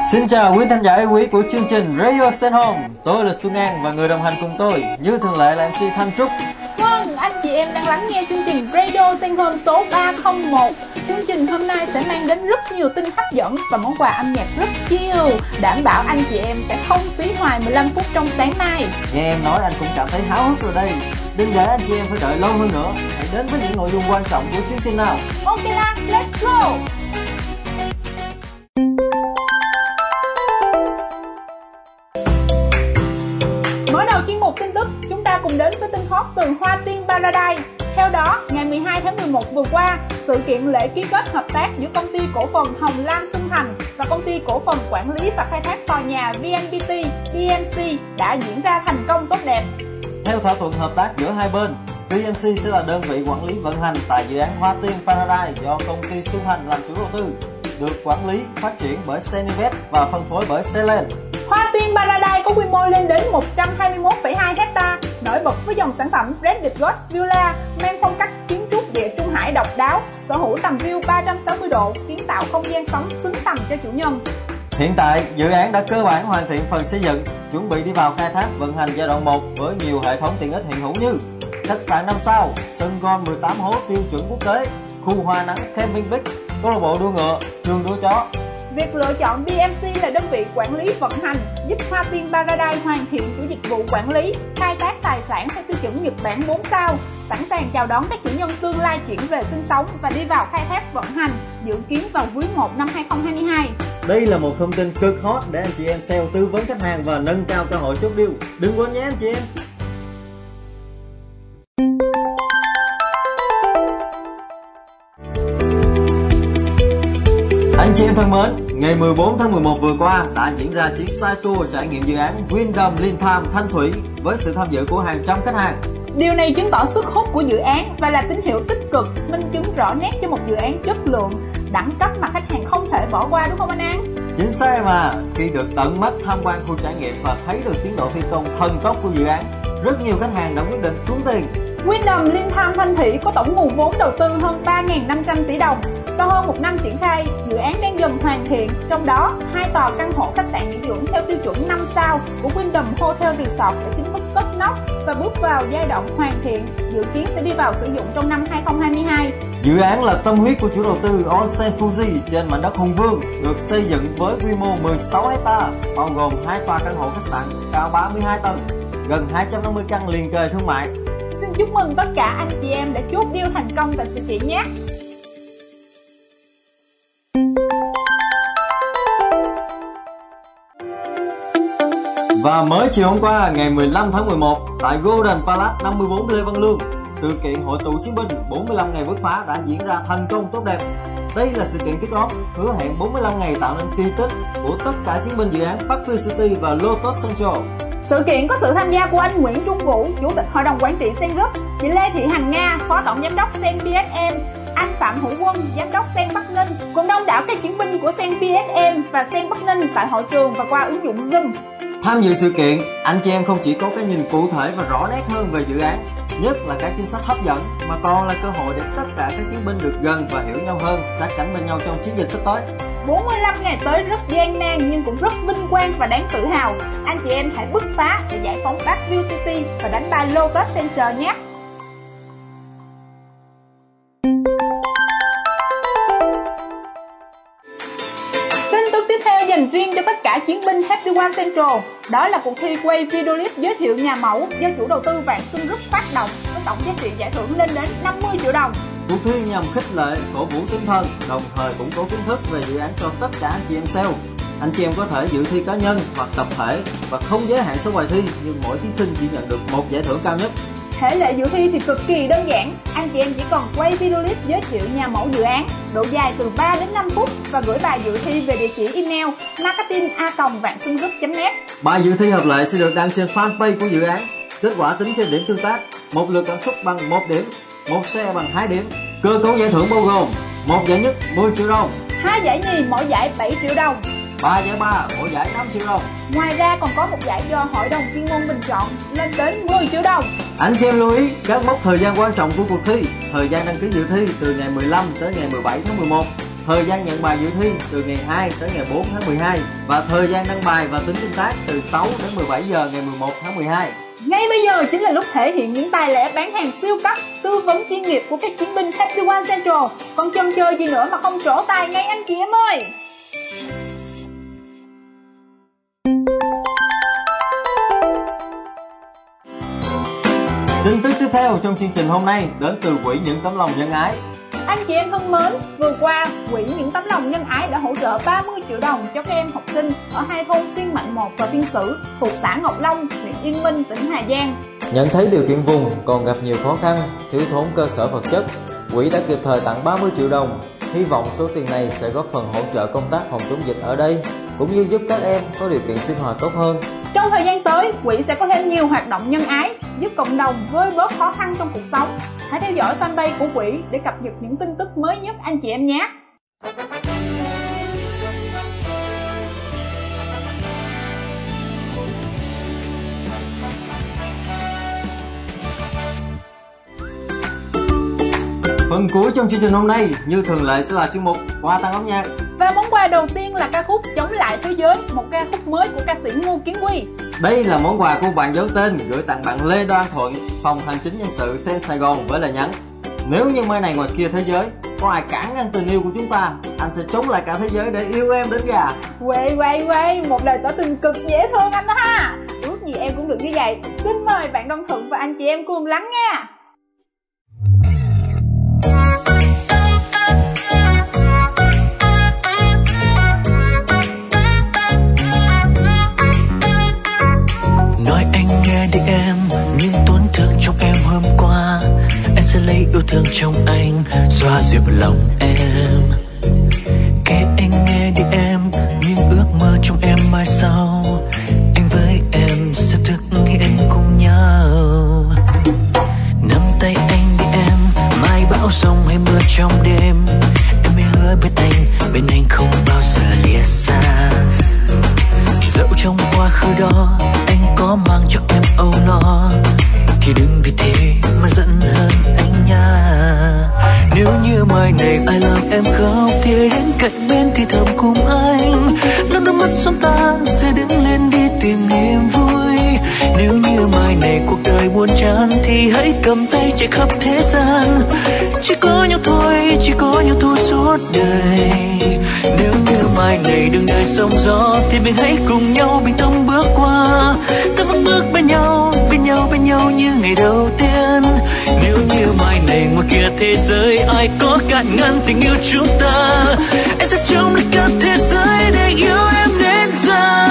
Xin chào quý thính giả yêu quý của chương trình Radio Send Home. Tôi là Xuân An và người đồng hành cùng tôi như thường lệ là MC Thanh Trúc. Vâng, anh chị em đang lắng nghe chương trình Radio Send Home số 301. Chương trình hôm nay sẽ mang đến rất nhiều tin hấp dẫn và món quà âm nhạc rất chill, đảm bảo anh chị em sẽ không phí hoài 15 phút trong sáng nay. Nghe em nói anh cũng cảm thấy háo hức rồi đây. Đừng để anh chị em phải đợi lâu hơn nữa. Hãy đến với những nội dung quan trọng của chương trình nào. Ok là, let's go! Mở đầu chuyên mục tin tức, chúng ta cùng đến với tin hot từ Hoa Tiên Paradise. Theo đó, ngày 12 tháng 11 vừa qua, sự kiện lễ ký kết hợp tác giữa công ty cổ phần Hồng Lam Xuân Thành và công ty cổ phần quản lý và khai thác tòa nhà VNPT PMC đã diễn ra thành công tốt đẹp. Theo thỏa thuận hợp tác giữa hai bên, PMC sẽ là đơn vị quản lý vận hành tại dự án Hoa Tiên Paradise do công ty Xuân Thành làm chủ đầu tư, được quản lý, phát triển bởi Seninvest và phân phối bởi Selen. Hoa Tiên Paradise có quy mô lên đến 121,2 hecta, nổi bật với dòng sản phẩm Red Gold Villa mang phong cách kiến trúc địa trung hải độc đáo, sở hữu tầm view 360 độ, kiến tạo không gian sống xứng tầm cho chủ nhân. Hiện tại, dự án đã cơ bản hoàn thiện phần xây dựng, chuẩn bị đi vào khai thác vận hành giai đoạn 1 với nhiều hệ thống tiện ích hiện hữu như khách sạn 5 sao, sân golf 18 hố tiêu chuẩn quốc tế, khu hoa nắng camping beach, câu lạc bộ đua ngựa, trường đua chó. Việc lựa chọn BMC là đơn vị quản lý vận hành giúp Hoa Tiên Paradise hoàn thiện chuỗi dịch vụ quản lý, khai thác tài sản theo tiêu chuẩn Nhật Bản 4 sao, sẵn sàng chào đón các chủ nhân tương lai chuyển về sinh sống và đi vào khai thác vận hành, dự kiến vào quý 1 năm 2022. Đây là một thông tin cực hot để anh chị em sale tư vấn khách hàng và nâng cao cơ hội chốt deal. Đừng quên nhé anh chị em. Anh chị em thân mến, ngày 14 tháng 11 vừa qua đã diễn ra chuyến side tour trải nghiệm dự án Wyndham Lintham Thanh Thủy với sự tham dự của hàng trăm khách hàng. Điều này chứng tỏ sức hút của dự án và là tín hiệu tích cực, minh chứng rõ nét cho một dự án chất lượng, đẳng cấp mà khách hàng không thể bỏ qua, đúng không anh An? Chính xác mà, khi được tận mắt tham quan khu trải nghiệm và thấy được tiến độ thi công thần tốc của dự án, rất nhiều khách hàng đã quyết định xuống tiền. Wyndham Lintham Thanh Thủy có tổng nguồn vốn đầu tư hơn 3.500 tỷ đồng. Sau hơn một năm triển khai, dự án đang dần hoàn thiện, trong đó 2 tòa căn hộ khách sạn nghỉ dưỡng theo tiêu chuẩn 5 sao của Wyndham Hotel Resort đã chính thức cất nóc và bước vào giai đoạn hoàn thiện, dự kiến sẽ đi vào sử dụng trong năm 2022. Dự án là tâm huyết của chủ đầu tư Onsen Fuji trên mảnh đất Hùng Vương, được xây dựng với quy mô 16 hecta, bao gồm 2 tòa căn hộ khách sạn cao 32 tầng, gần 250 căn liền kề thương mại. Xin chúc mừng tất cả anh chị em đã chốt deal thành công tại sự kiện nhé. Và mới chiều hôm qua, ngày 15 tháng 11, tại Golden Palace 54 Lê Văn Lương, sự kiện hội tụ chiến binh 45 ngày bứt phá đã diễn ra thành công tốt đẹp. Đây là sự kiện kick-off hứa hẹn 45 ngày tạo nên kỳ tích của tất cả chiến binh dự án Parkview City và Lotus Central. Sự kiện có sự tham gia của anh Nguyễn Trung Vũ, Chủ tịch Hội đồng Quản trị Sen Group, chị Lê Thị Hằng Nga, Phó Tổng Giám đốc Sen PSM, anh Phạm Hữu Quân, Giám đốc Sen Bắc Ninh, cùng đông đảo các chiến binh của Sen PSM và Sen Bắc Ninh tại hội trường và qua ứng dụng Zoom. Tham dự sự kiện, anh chị em không chỉ có cái nhìn cụ thể và rõ nét hơn về dự án, nhất là các chính sách hấp dẫn, mà còn là cơ hội để tất cả các chiến binh được gần và hiểu nhau hơn, sát cánh bên nhau trong chiến dịch sắp tới. 45 ngày tới rất gian nan nhưng cũng rất vinh quang và đáng tự hào. Anh chị em hãy bứt phá để giải phóng Parkview City và đánh bại Lotus Central nhé. Tin tức tiếp theo dành riêng cho tất cả chiến binh Happy One Central. Đó là cuộc thi quay video clip giới thiệu nhà mẫu do chủ đầu tư Vạn Xuân Group phát động với tổng giá trị giải thưởng lên đến 50 triệu đồng. Cuộc thi nhằm khích lệ, cổ vũ tinh thần, đồng thời củng cố kiến thức về dự án cho tất cả anh chị em sale. Anh chị em có thể dự thi cá nhân hoặc tập thể và không giới hạn số bài thi, nhưng mỗi thí sinh chỉ nhận được một giải thưởng cao nhất. Thể lệ dự thi thì cực kỳ đơn giản, anh chị em chỉ cần quay video clip giới thiệu nhà mẫu dự án, độ dài từ 3 đến 5 phút và gửi bài dự thi về địa chỉ email marketing@vansungroup.net. Bài dự thi hợp lệ sẽ được đăng trên fanpage của dự án. Kết quả tính trên điểm tương tác, một lượt cảm xúc bằng 1 điểm, một share bằng 2 điểm. Cơ cấu giải thưởng bao gồm một giải nhất 10 triệu đồng, 2 giải nhì mỗi giải 7 triệu đồng, 3 giải ba mỗi giải 5 triệu đồng. Ngoài ra còn có một giải do hội đồng chuyên môn bình chọn lên đến 10 triệu đồng. Anh chị em lưu ý các mốc thời gian quan trọng của cuộc thi. Thời gian đăng ký dự thi từ ngày 15 tới ngày 17 tháng 11. thời gian nhận bài dự thi từ ngày 2 tới ngày 4 tháng 12 và thời gian đăng bài và tính tương tác từ 6 đến 17 giờ ngày 11 tháng 12. Ngay bây giờ chính là lúc thể hiện những tài lẻ bán hàng siêu cấp, tư vấn chuyên nghiệp của các chiến binh Happy One Central. Còn chần chờ gì nữa mà không trổ tài ngay anh chị em ơi! Tin tức tiếp theo trong chương trình hôm nay đến từ Quỹ Những Tấm Lòng Nhân Ái. Anh chị em thân mến, vừa qua, Quỹ Những Tấm Lòng Nhân Ái đã hỗ trợ 30 triệu đồng cho các em học sinh ở hai thôn Phiên Mạnh 1 và Phiên Sử thuộc xã Ngọc Long, huyện Yên Minh, tỉnh Hà Giang. Nhận thấy điều kiện vùng còn gặp nhiều khó khăn, thiếu thốn cơ sở vật chất, Quỹ đã kịp thời tặng 30 triệu đồng. Hy vọng số tiền này sẽ góp phần hỗ trợ công tác phòng chống dịch ở đây, cũng như giúp các em có điều kiện sinh hoạt tốt hơn. Trong thời gian tới, Quỹ sẽ có thêm nhiều hoạt động nhân ái, giúp cộng đồng vơi bớt khó khăn trong cuộc sống. Hãy theo dõi fanpage của Quỹ để cập nhật những tin tức mới nhất anh chị em nhé. Phần cuối trong chương trình hôm nay như thường lệ sẽ là chuyên mục quà tặng âm nhạc. Và món quà đầu tiên là ca khúc Chống Lại Thế Giới, một ca khúc mới của ca sĩ Ngô Kiến Huy. Đây là món quà của bạn giấu tên gửi tặng bạn Lê Đoan Thuận, phòng hành chính nhân sự Sen Sài Gòn với lời nhắn: nếu như mai này ngoài kia thế giới có ai cản ngăn tình yêu của chúng ta, anh sẽ chống lại cả thế giới để yêu em đến già. Quay, một lời tỏ tình cực dễ thương anh đó ha. Ước gì em cũng được như vậy. Xin mời bạn Đoan Thuận và anh chị em cùng lắng nghe. Nói anh nghe đi em, những tổn thương trong em hôm qua, anh sẽ lấy yêu thương trong anh xoa dịu lòng em. Kể anh nghe đi em, những ước mơ trong em mai sau, anh với em sẽ thực hiện cùng nhau. Nắm tay anh đi em, mai bão giông hay mưa trong đêm, em hãy hứa bên anh không bao giờ lìa xa. Dẫu trong quá khứ đó anh có mang cho em âu lo, thì đừng vì thế mà giận hơn anh nha. Nếu như mai này ai làm em khóc thì hãy đến cạnh bên thì thầm cùng anh, lau nước mắt xuống ta sẽ đứng lên đi tìm niềm vui. Nếu như mai này cuộc đời buồn chán thì hãy cầm tay chạy khắp thế gian, chỉ có nhau thôi suốt đời. Nếu như mai này đường đời sóng gió thì mình hãy cùng nhau bình tâm bước qua, ta vẫn bước bên nhau như ngày đầu tiên. Nếu như mai này ngoài kia thế giới ai có cản ngăn tình yêu chúng ta, anh sẽ chống lại cả thế giới để yêu em đến già.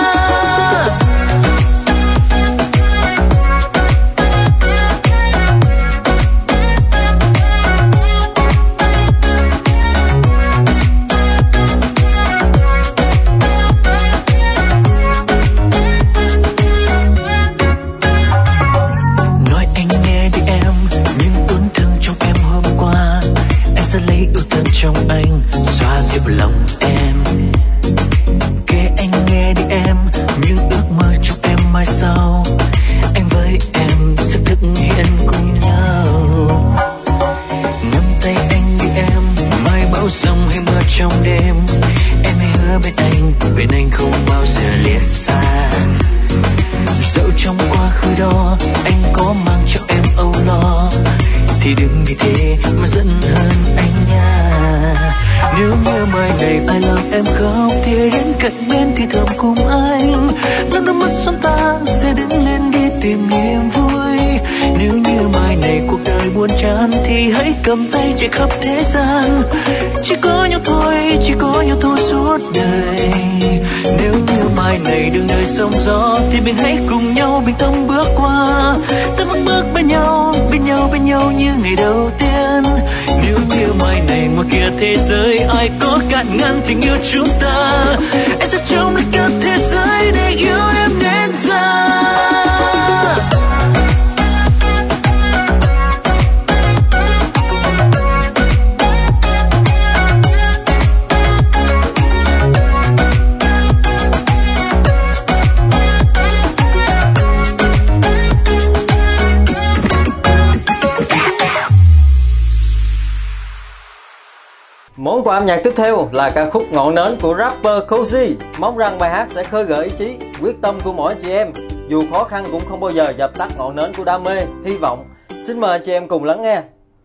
Trong anh xoa dịu lòng em. Kể anh nghe đi em, những ước mơ trong em mai sau, anh với em sẽ thực hiện cùng nhau. Nắm tay anh đi em, mai bão giông hay mưa trong đêm, em hãy hứa bên anh không bao giờ lìa xa. Dẫu trong quá khứ đó anh có mang cho em âu lo, thì đừng vì thế mà giận hơn anh nha. Nếu như mai này ai làm em khóc thì hãy đến cạnh bên thì thầm cùng anh, lau nước mắt xuống ta sẽ đứng lên đi tìm niềm vui. Nếu như mai này cuộc đời buồn chán thì hãy cầm tay chạy khắp thế gian, chỉ có nhau thôi suốt đời. Nếu như mai này đường đời sóng gió thì mình hãy cùng nhau bình tâm bước qua, ta vẫn bước bên nhau như ngày đầu tiên. Nếu như mai này ngoài kia thế giới ai có cản ngăn tình yêu chúng ta, anh sẽ chống lại cả thế giới để yêu em đến già. Món quà âm nhạc tiếp theo là ca khúc Ngọn Nến của rapper Cozy. Mong rằng bài hát sẽ khơi gợi ý chí, quyết tâm của mỗi chị em. Dù khó khăn cũng không bao giờ dập tắt ngọn nến của đam mê, hy vọng. Xin mời chị em cùng lắng nghe.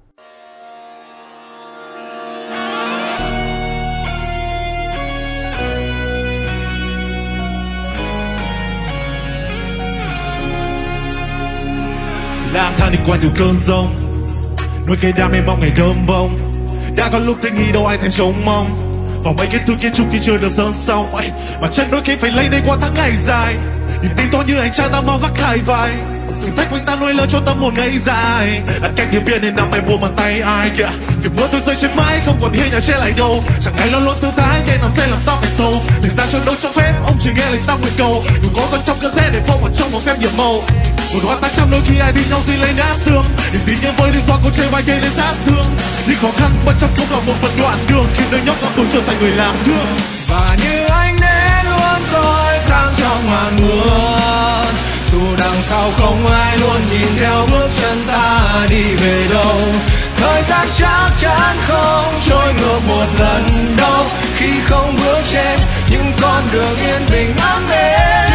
Lang thang đi qua nhiều cơn giông, nuôi cây đam mê mong ngày đơm bông. Đã có lúc thấy nghĩ đâu ai thèm trông mong, và mấy cái thứ kiến trúc kia chưa được sơn xong. Mà chân đôi khi phải lấy đây qua tháng ngày dài. Niềm tin to như ánh trăng ta mong vác hai vai. Thử thách quanh ta nuôi lớn cho tâm hồn ngây dài. Cách điểm biên nên năm mày buông bàn tay ai kìa. Việc mưa tôi rơi trên mái không còn hiên nhà che lại đâu. Chẳng ai lo luôn tư thái kẻ nằm xe làm tao phải sâu. Thời gian cho đâu cho phép ông chỉ nghe lời tao nguyện cầu. Đừng có con trong cơn xe để phong ở trong một phép nhiệm màu. Một hoa 800 đôi khi ai đi nhau gì lấy nát thương. Niềm tin như với lý do câu chơi vai gây nên sát thương. Những khó khăn bất chấp cũng là một phần đoạn đường khi nơi nhóc ngắm tuổi trở thành người làm gương. Và như ánh nến luôn soi sáng trong màn mưa, dù đằng sau không ai luôn nhìn theo bước chân ta đi về đâu. Thời gian chắc chắn không trôi ngược một lần đâu, khi không bước trên những con đường yên bình ấm êm.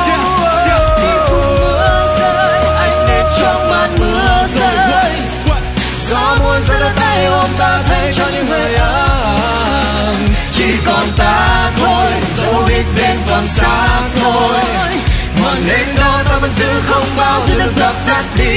Khi cùng mưa rơi, ánh nến trong màn mưa rơi, gió muôn gió đưa tay ôm ta thay cho những hơi ấm. Chỉ còn ta thôi, dẫu đích đến còn xa xôi, ngọn nến đó ta vẫn giữ không bao giờ được dập tắt đi.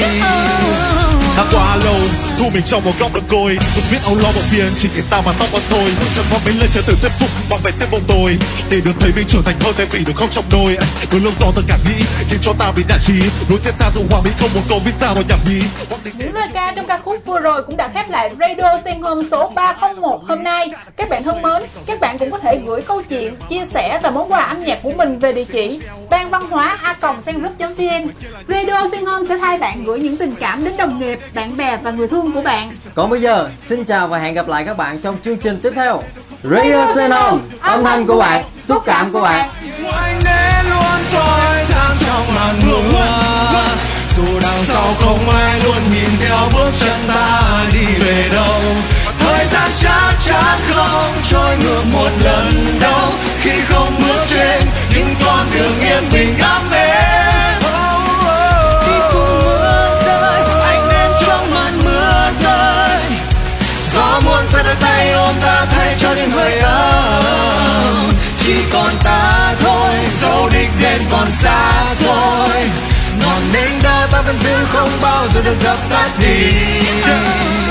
Đã quá lâu thu mình trong một góc đống côi, không biết âu lo một phiền chỉ để ta mà tóc con thôi. Chẳng có mấy lời trở từ thuyết phục bằng vẻ tiếp bông tôi, để được thấy mình trưởng thành hơn thay vì được không trong đôi. Đôi lúc do tôi cảm nghĩ khiến cho ta bị đạn trí, nối tiếp ta dù hòa mỹ không một câu viết sao rồi nhảm nhí. Những lời ca trong ca khúc vừa rồi cũng đã khép lại Radio Sen Home số 301 hôm nay. Các bạn thân mến, các bạn cũng có thể gửi câu chuyện, chia sẻ và món quà âm nhạc của mình về địa chỉ banvanhoa@sengroup.vn. Radio Sen Home sẽ thay bạn gửi những tình cảm đến đồng nghiệp, bạn bè và người thương của bạn. Còn bây giờ, xin chào và hẹn gặp lại các bạn trong chương trình tiếp theo. Radio Sen Home, âm thanh của bạn, xúc cảm của bạn. Ánh nến luôn soi sáng trong màn mưa, dù đằng sau không ai luôn nhìn theo bước chân ta đi về đâu. Thời gian chắc chắn không trôi ngược một lần đâu, khi không bước trên những con đường yên bình ấm êm. Khi cùng mưa rơi, ánh nến trong màn mưa rơi, gió muôn ra đôi tay ôm ta thay cho những hơi ấm. Chỉ còn ta thôi, dẫu đích đến còn xa xôi, ngọn nến đó ta vẫn giữ không bao giờ được dập tắt đi.